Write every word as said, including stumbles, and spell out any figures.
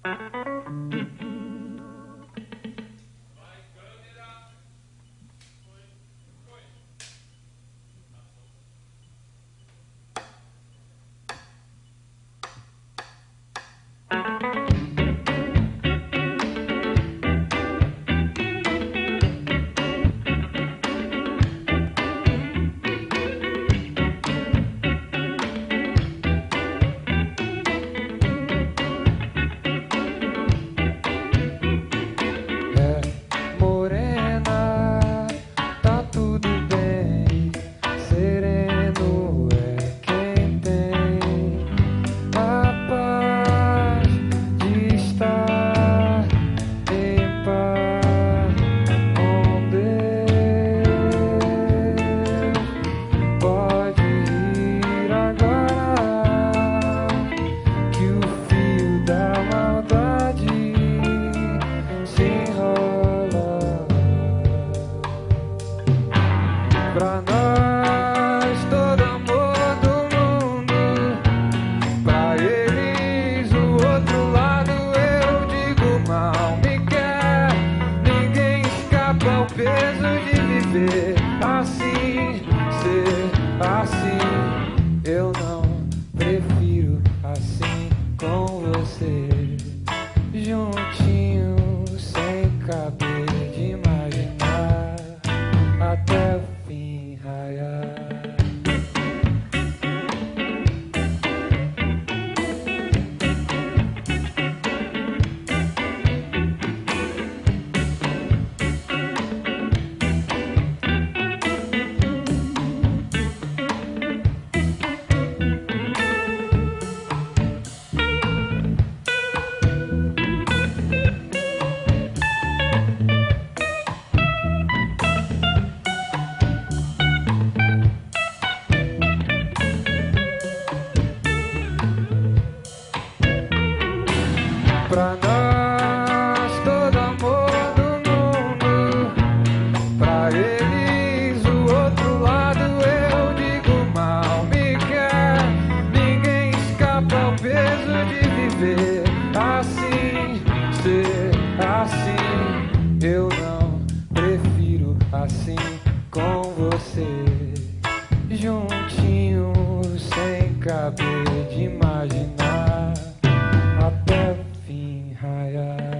Pra nós, todo amor do mundo. Pra eles, o outro lado, eu digo mal me quer. Ninguém escapa ao peso de viver assim, ser assim. Eu não prefiro assim com você, juntinho, sem caber de imaginar até o fim raiar. Pra nós, todo amor do mundo. Pra eles, o outro lado, eu digo mal me quer. Ninguém escapa ao peso de viver assim, ser assim. Eu não prefiro assim com você, juntinho, sem caber de imaginar até o fim raiar.